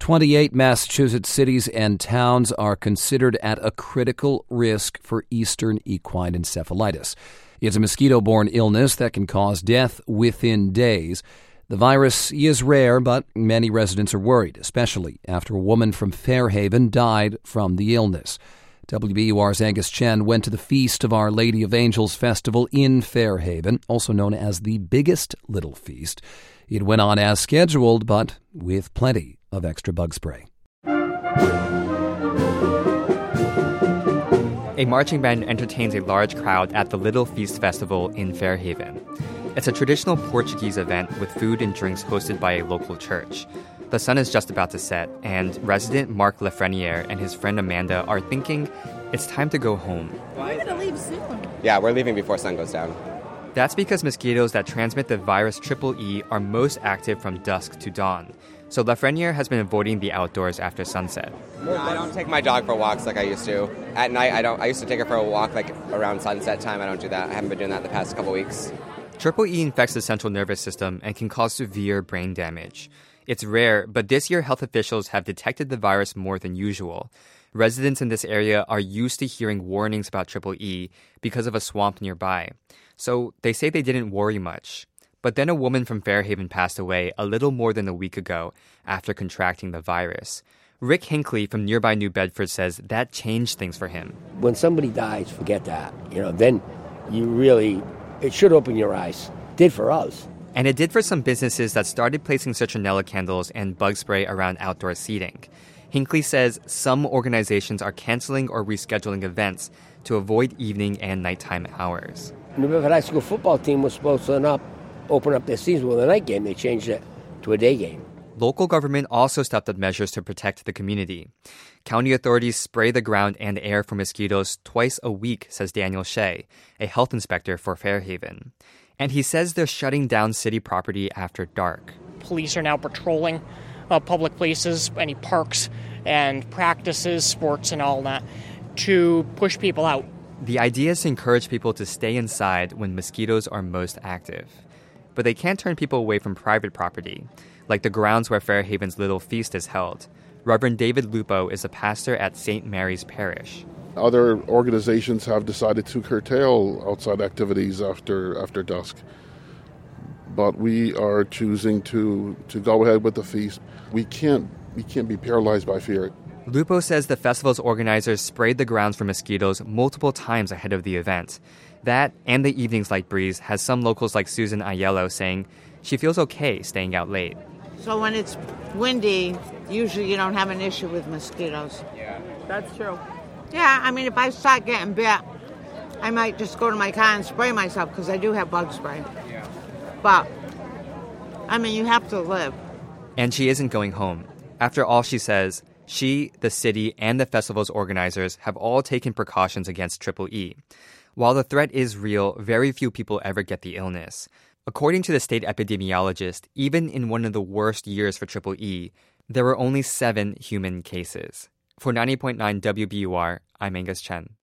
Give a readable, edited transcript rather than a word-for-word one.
28 Massachusetts cities and towns are considered at a critical risk for eastern equine encephalitis. It's a mosquito-borne illness that can cause death within days. The virus is rare, but many residents are worried, especially after a woman from Fairhaven died from the illness. WBUR's Angus Chen went to the Feast of Our Lady of Angels Festival in Fairhaven, also known as the Biggest Little Feast. It went on as scheduled, but with plenty of extra bug spray. A marching band entertains a large crowd at the Little Feast Festival in Fairhaven. It's a traditional Portuguese event with food and drinks hosted by a local church. The sun is just about to set, and resident Mark Lafreniere and his friend Amanda are thinking it's time to go home. We're going to leave soon. Yeah, we're leaving before sun goes down. That's because mosquitoes that transmit the virus Triple E are most active from dusk to dawn. So Lafreniere has been avoiding the outdoors after sunset. No, I don't take my dog for walks like I used to. At night, I used to take her for a walk like around sunset time. I don't do that. I haven't been doing that the past couple weeks. Triple E infects the central nervous system and can cause severe brain damage. It's rare, but this year health officials have detected the virus more than usual. Residents in this area are used to hearing warnings about Triple E because of a swamp nearby. So they say they didn't worry much. But then a woman from Fairhaven passed away a little more than a week ago after contracting the virus. Rick Hinckley from nearby New Bedford says that changed things for him. When somebody dies, forget that. Then it should open your eyes. It did for us. And it did for some businesses that started placing citronella candles and bug spray around outdoor seating. Hinckley says some organizations are canceling or rescheduling events to avoid evening and nighttime hours. New Bedford High School football team was supposed to open up their season with a night game. They changed it to a day game. Local government also stepped up measures to protect the community. County authorities spray the ground and air for mosquitoes twice a week, says Daniel Shea, a health inspector for Fairhaven. And he says they're shutting down city property after dark. Police are now patrolling public places, any parks and practices, sports and all that, to push people out. The idea is to encourage people to stay inside when mosquitoes are most active. But they can't turn people away from private property, like the grounds where Fairhaven's Little Feast is held. Reverend David Lupo is a pastor at St. Mary's Parish. Other organizations have decided to curtail outside activities after dusk. But we are choosing to go ahead with the feast. We can't be paralyzed by fear. Lupo says the festival's organizers sprayed the grounds for mosquitoes multiple times ahead of the event. That and the evening's light breeze has some locals like Susan Aiello saying she feels okay staying out late. So when it's windy, usually you don't have an issue with mosquitoes. Yeah. That's true. Yeah, if I start getting bit, I might just go to my car and spray myself because I do have bug spray. Yeah. But, you have to live. And she isn't going home. After all, she says, she, the city, and the festival's organizers have all taken precautions against Triple E. While the threat is real, very few people ever get the illness. According to the state epidemiologist, even in one of the worst years for Triple E, there were only 7 human cases. For 90.9 WBUR, I'm Angus Chen.